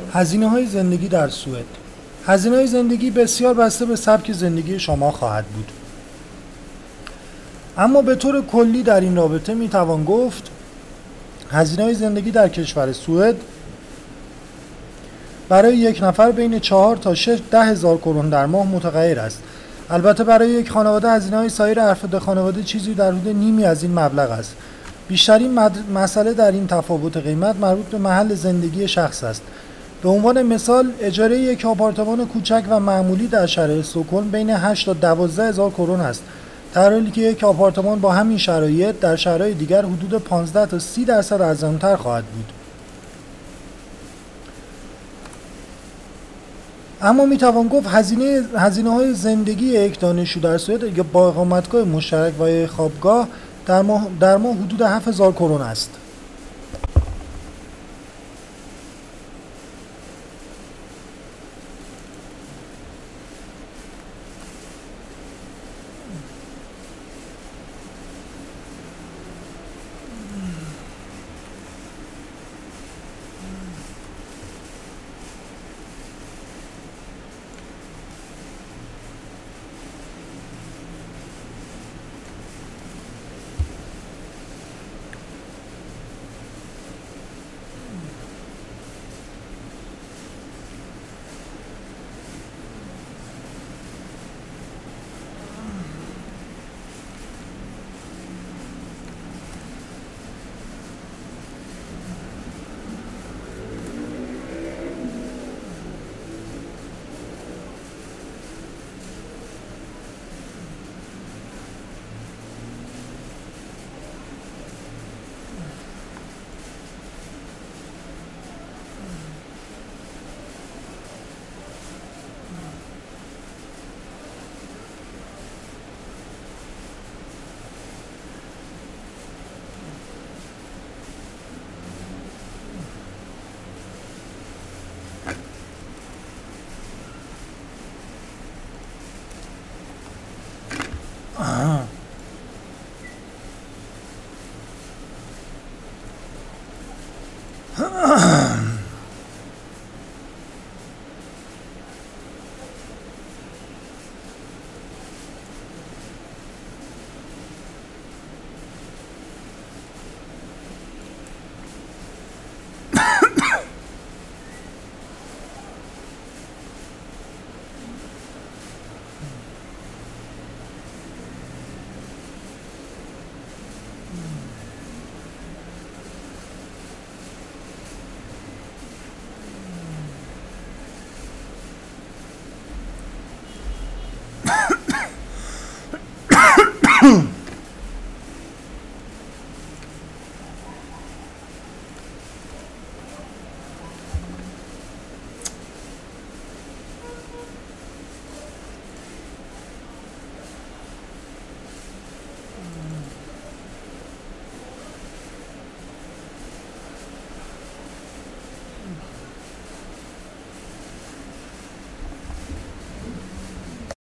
هزینه‌های زندگی در سوئد. هزینه‌های زندگی بسیار بسته به سبک زندگی شما خواهد بود. اما به طور کلی در این رابطه میتوان گفت هزینه‌های زندگی در کشور سوئد برای یک نفر بین 4 تا 10 هزار کرون در ماه متغیر است. البته برای یک خانواده هزینه‌های سایر افراد خانواده چیزی در حدود نیمی از این مبلغ است. بیشترین مسئله در این تفاوت قیمت مربوط به محل زندگی شخص است. به عنوان مثال اجاره یک آپارتمان کوچک و معمولی در شهر استکهلم بین 8 تا 12 هزار کرون است، در حالی که یک آپارتمان با همین شرایط در شهرهای دیگر حدود 15 تا 30% ارزان‌تر خواهد بود. اما میتوان گفت هزینه‌های زندگی یک دانشجو در سوئد با اقامتگاه مشترک و خوابگاه در ماه حدود 7000 کرون است.